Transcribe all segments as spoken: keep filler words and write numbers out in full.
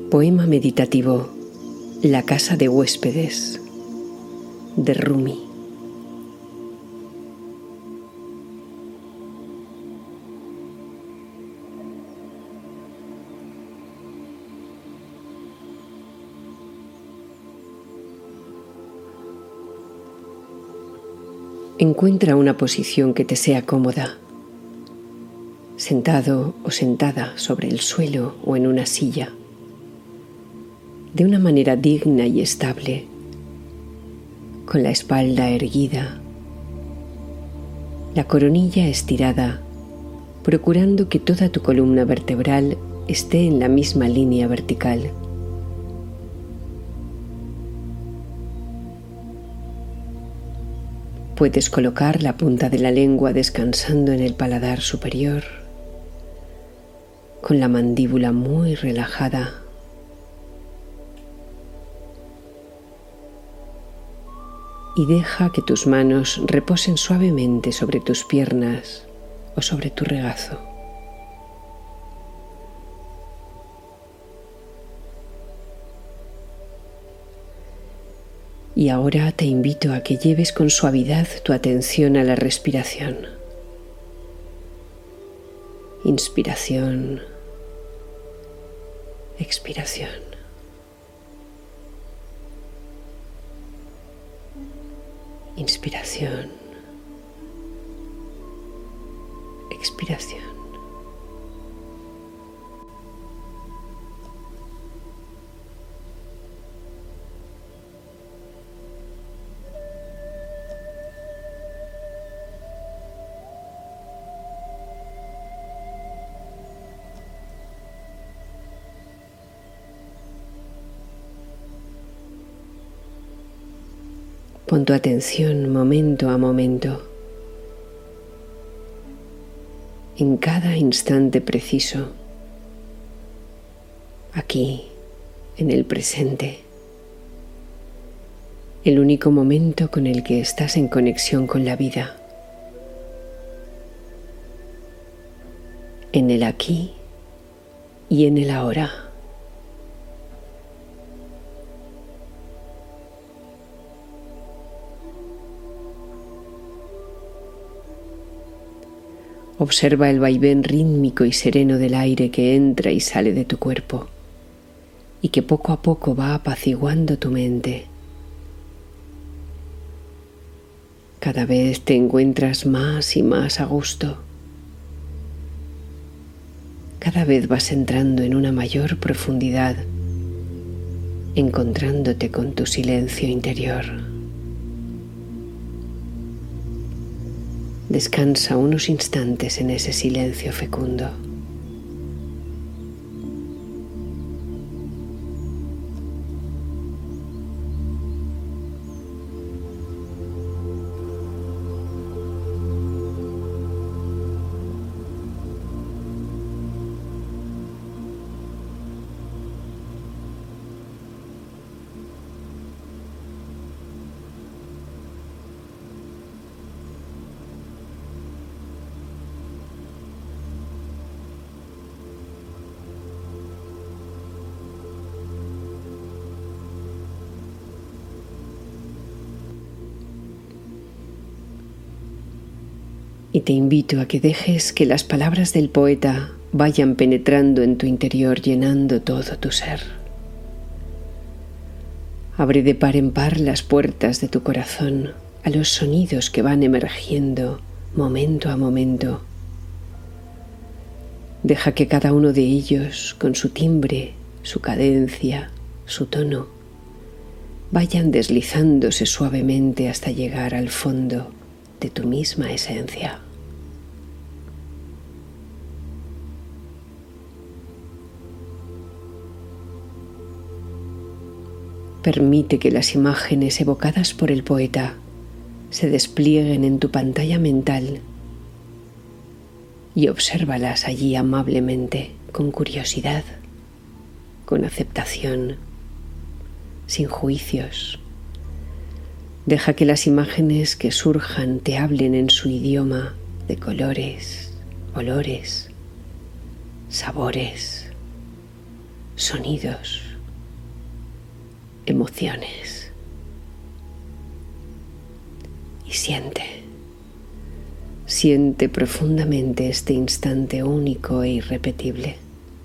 Poema meditativo La casa de huéspedes, de Rumi. Encuentra una posición que te sea cómoda, sentado o sentada sobre el suelo o en una silla, de una manera digna y estable, con la espalda erguida, la coronilla estirada, procurando que toda tu columna vertebral esté en la misma línea vertical. Puedes colocar la punta de la lengua descansando en el paladar superior, con la mandíbula muy relajada. Y deja que tus manos reposen suavemente sobre tus piernas o sobre tu regazo. Y ahora te invito a que lleves con suavidad tu atención a la respiración. Inspiración, expiración. Inspiración, expiración. Pon tu atención momento a momento, en cada instante preciso, aquí, en el presente, el único momento con el que estás en conexión con la vida, en el aquí y en el ahora. Observa el vaivén rítmico y sereno del aire que entra y sale de tu cuerpo y que poco a poco va apaciguando tu mente. Cada vez te encuentras más y más a gusto. Cada vez vas entrando en una mayor profundidad, encontrándote con tu silencio interior. Descansa unos instantes en ese silencio fecundo. Y te invito a que dejes que las palabras del poeta vayan penetrando en tu interior, llenando todo tu ser. Abre de par en par las puertas de tu corazón a los sonidos que van emergiendo momento a momento. Deja que cada uno de ellos, con su timbre, su cadencia, su tono, vayan deslizándose suavemente hasta llegar al fondo de tu misma esencia. Permite que las imágenes evocadas por el poeta se desplieguen en tu pantalla mental y obsérvalas allí amablemente, con curiosidad, con aceptación, sin juicios. Deja que las imágenes que surjan te hablen en su idioma de colores, olores, sabores, sonidos, emociones. Y siente, siente profundamente este instante único e irrepetible.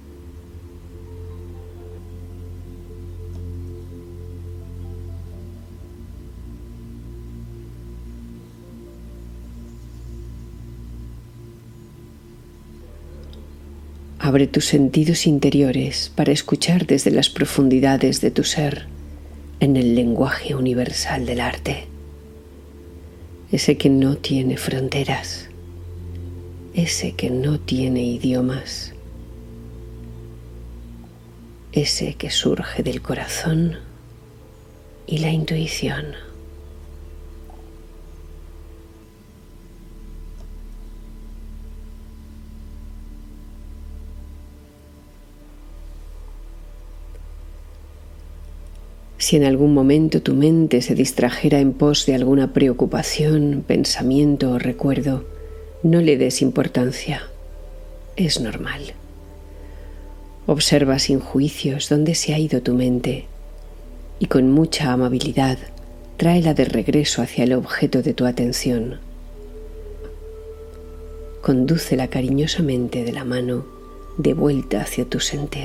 Abre tus sentidos interiores para escuchar desde las profundidades de tu ser en el lenguaje universal del arte, ese que no tiene fronteras, ese que no tiene idiomas, ese que surge del corazón y la intuición. Si en algún momento tu mente se distrajera en pos de alguna preocupación, pensamiento o recuerdo, no le des importancia. Es normal. Observa sin juicios dónde se ha ido tu mente y con mucha amabilidad tráela de regreso hacia el objeto de tu atención. Condúcela cariñosamente de la mano de vuelta hacia tu sentir.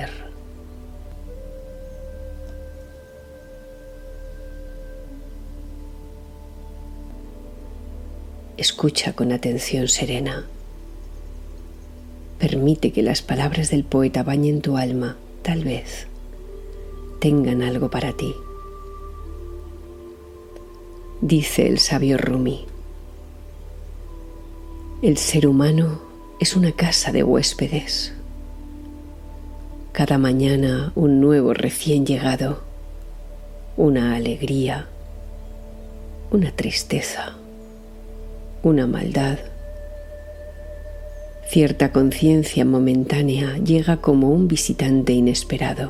Escucha con atención serena. Permite que las palabras del poeta bañen tu alma, tal vez tengan algo para ti. Dice el sabio Rumi: el ser humano es una casa de huéspedes. Cada mañana un nuevo recién llegado, una alegría, una tristeza, una maldad. Cierta conciencia momentánea llega como un visitante inesperado.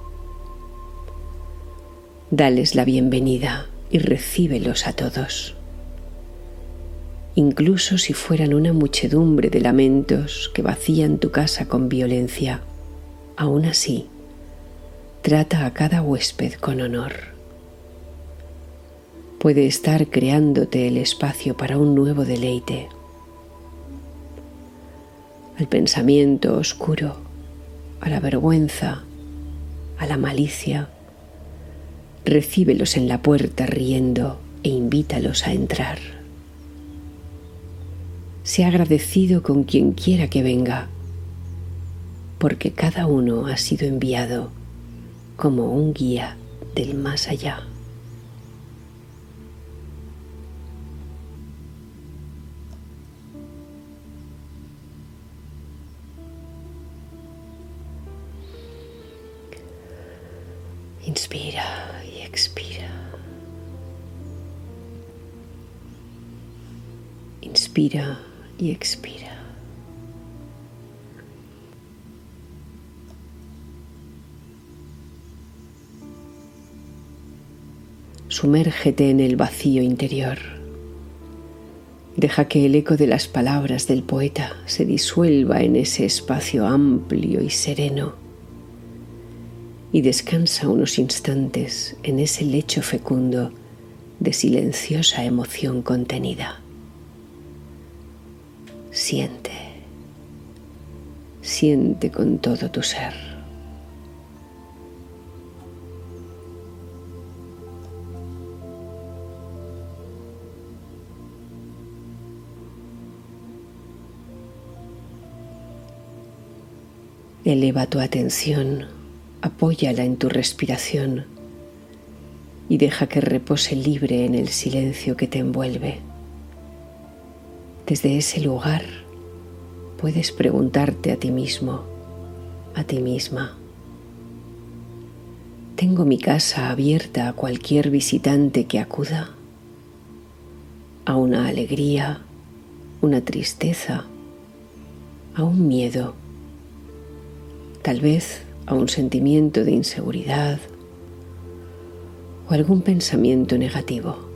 Dales la bienvenida y recíbelos a todos. Incluso si fueran una muchedumbre de lamentos que vacían tu casa con violencia, aún así, trata a cada huésped con honor. Puede estar creándote el espacio para un nuevo deleite. Al pensamiento oscuro, a la vergüenza, a la malicia, recíbelos en la puerta riendo e invítalos a entrar. Sé agradecido con quien quiera que venga, porque cada uno ha sido enviado como un guía del más allá. Inspira y expira. Inspira y expira. Sumérgete en el vacío interior. Deja que el eco de las palabras del poeta se disuelva en ese espacio amplio y sereno. Y descansa unos instantes en ese lecho fecundo de silenciosa emoción contenida. Siente, siente con todo tu ser. Eleva tu atención, apóyala en tu respiración y deja que repose libre en el silencio que te envuelve. Desde ese lugar puedes preguntarte a ti mismo, a ti misma: ¿tengo mi casa abierta a cualquier visitante que acuda? ¿A una alegría, una tristeza, a un miedo? Tal vez a un sentimiento de inseguridad o algún pensamiento negativo.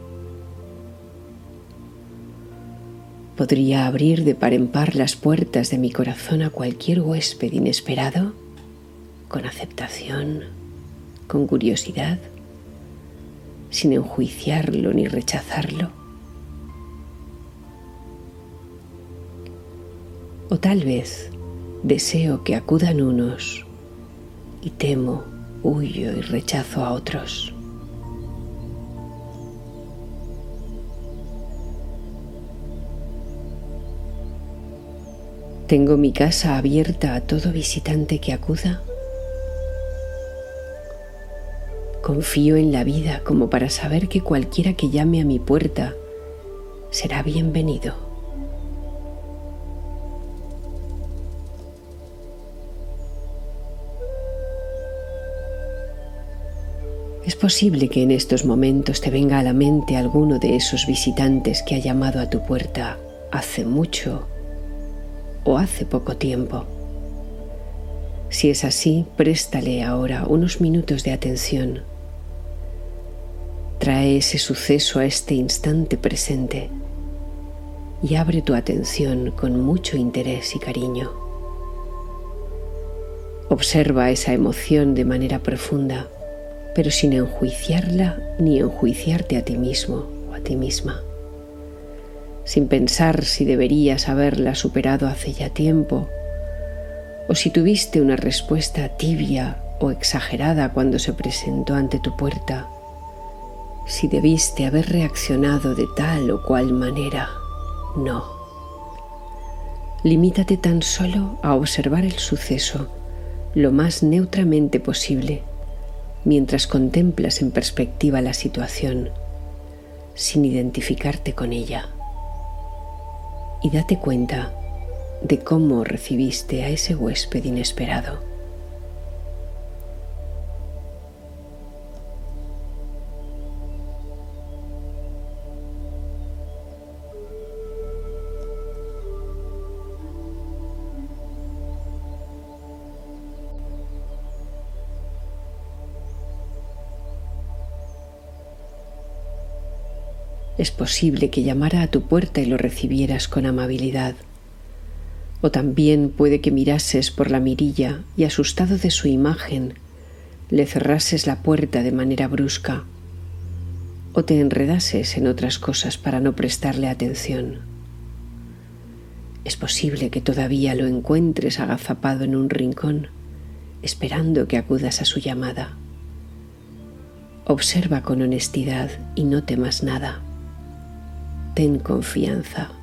¿Podría abrir de par en par las puertas de mi corazón a cualquier huésped inesperado? con aceptación, con curiosidad, sin enjuiciarlo ni rechazarlo. O tal vez deseo que acudan unos y temo, huyo y rechazo a otros. ¿Tengo mi casa abierta a todo visitante que acuda? Confío en la vida como para saber que cualquiera que llame a mi puerta será bienvenido. Es posible que en estos momentos te venga a la mente alguno de esos visitantes que ha llamado a tu puerta hace mucho o hace poco tiempo. Si es así, préstale ahora unos minutos de atención. Trae ese suceso a este instante presente y abre tu atención con mucho interés y cariño. Observa esa emoción de manera profunda, pero sin enjuiciarla ni enjuiciarte a ti mismo o a ti misma. Sin pensar si deberías haberla superado hace ya tiempo, o si tuviste una respuesta tibia o exagerada cuando se presentó ante tu puerta, si debiste haber reaccionado de tal o cual manera. No. Limítate tan solo a observar el suceso lo más neutramente posible, mientras contemplas en perspectiva la situación, sin identificarte con ella. Y date cuenta de cómo recibiste a ese huésped inesperado. Es posible que llamara a tu puerta y lo recibieras con amabilidad. O también puede que mirases por la mirilla y, asustado de su imagen, le cerrases la puerta de manera brusca. O te enredases en otras cosas para no prestarle atención. Es posible que todavía lo encuentres agazapado en un rincón, esperando que acudas a su llamada. Observa con honestidad y no temas nada. Ten confianza.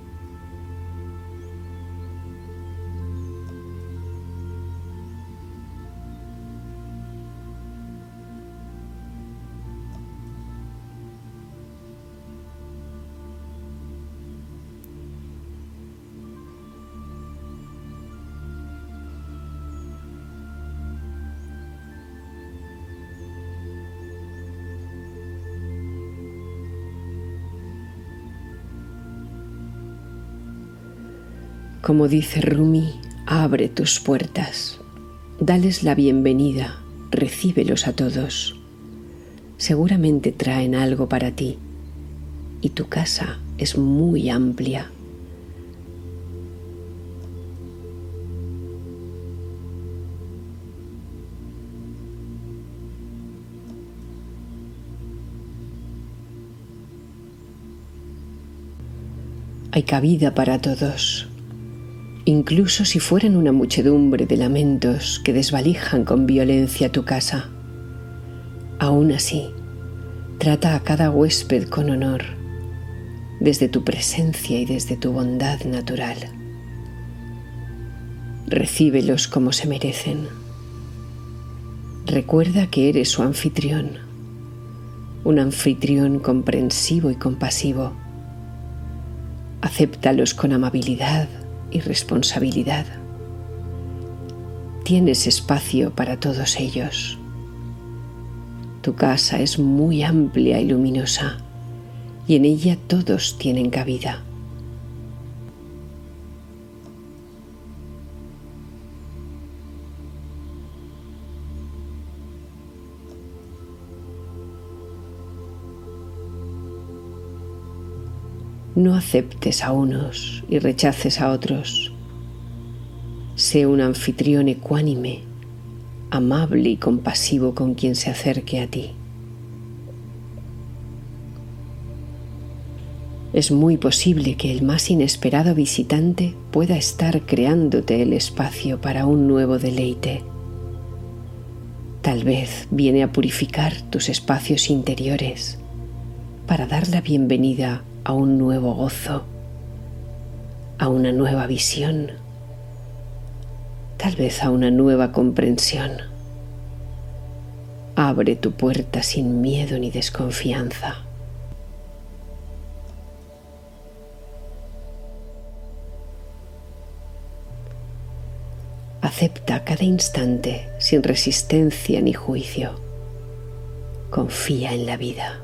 Como dice Rumi, abre tus puertas, dales la bienvenida, recíbelos a todos. Seguramente traen algo para ti y tu casa es muy amplia. Hay cabida para todos. Incluso si fueran una muchedumbre de lamentos que desvalijan con violencia tu casa. Aún así, trata a cada huésped con honor, desde tu presencia y desde tu bondad natural. Recíbelos como se merecen. Recuerda que eres su anfitrión, un anfitrión comprensivo y compasivo. Acéptalos con amabilidad y responsabilidad. Tienes espacio para todos ellos. Tu casa es muy amplia y luminosa, y en ella todos tienen cabida. No aceptes a unos y rechaces a otros. Sé un anfitrión ecuánime amable y compasivo con quien se acerque a ti. Es muy posible que el más inesperado visitante pueda estar creándote el espacio para un nuevo deleite. Tal vez viene a purificar tus espacios interiores para dar la bienvenida a un nuevo gozo, a una nueva visión, tal vez a una nueva comprensión. Abre tu puerta sin miedo ni desconfianza. Acepta cada instante sin resistencia ni juicio. Confía en la vida.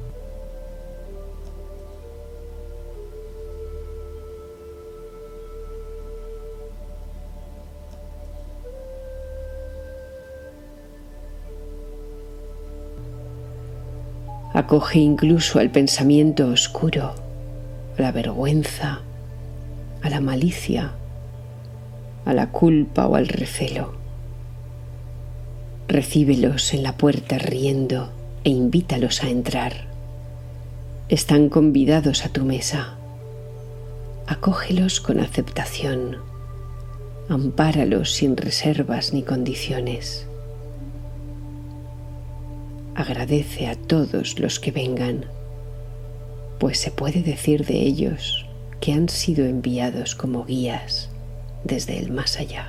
Acoge incluso al pensamiento oscuro, a la vergüenza, a la malicia, a la culpa o al recelo. Recíbelos en la puerta riendo e invítalos a entrar. Están convidados a tu mesa. Acógelos con aceptación. Ampáralos sin reservas ni condiciones. Agradece a todos los que vengan, pues se puede decir de ellos que han sido enviados como guías desde el más allá.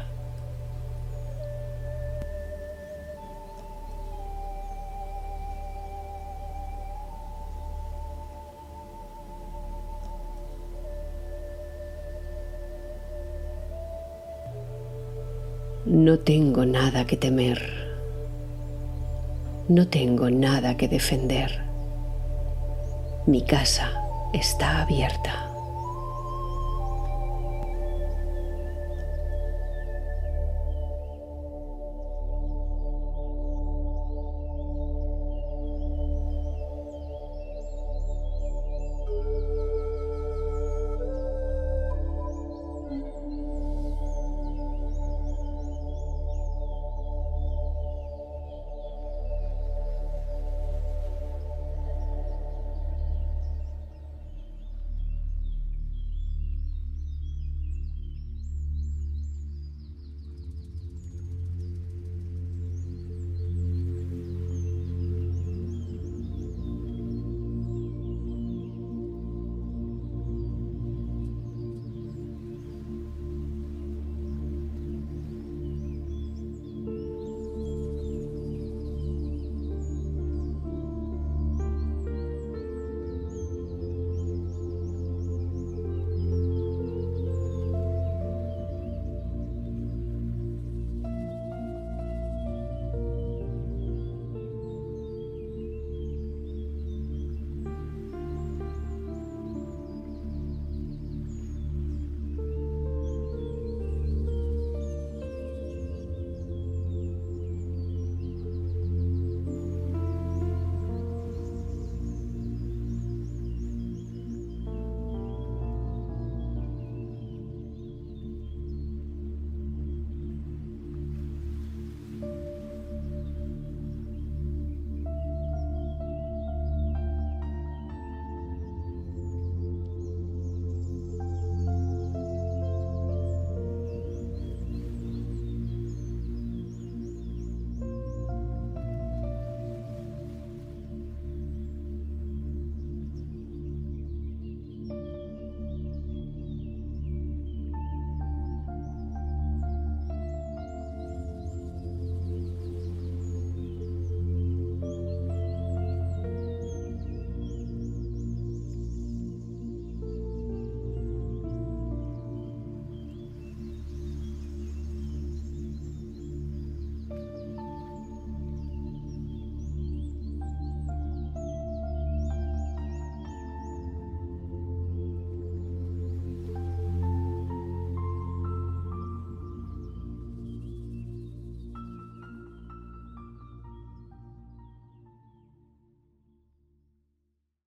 No tengo nada que temer. No tengo nada que defender. Mi casa está abierta.